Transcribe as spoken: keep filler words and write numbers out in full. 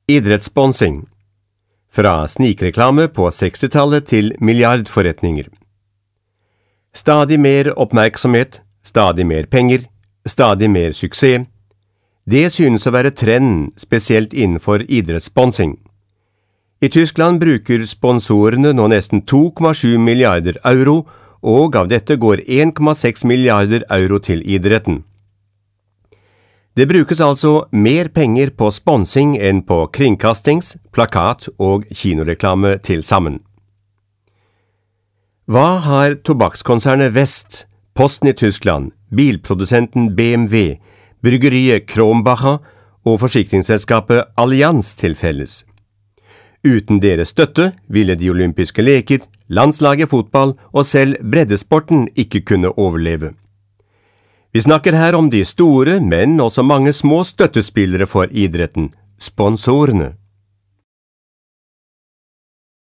Idrettssponsing. Fra snikreklame på sekstitallet til milliardforretninger. Stadig mer oppmerksomhet, stadig mer penger, stadig mer suksess. Det synes å være trenden, spesielt innenfor idrettssponsing. I Tyskland bruker sponsorene nå nesten to komma sju milliarder euro, og av dette går en komma seks milliarder euro til idretten. Det brukes altså mer penger på sponsing enn på kringkastings, plakat og kinoreklame til sammen. Hva har tobakkskonsernet West, Posten i Tyskland, bilprodusenten B M W, bryggeriet Kronbacher og forsikringsselskapet Allianz til felles? Uten deres støtte ville de olympiske leker, landslaget fotball og selv breddesporten ikke kunne overleve. Vi snakker her om de store, men også mange små støttespillere for idretten, sponsorene.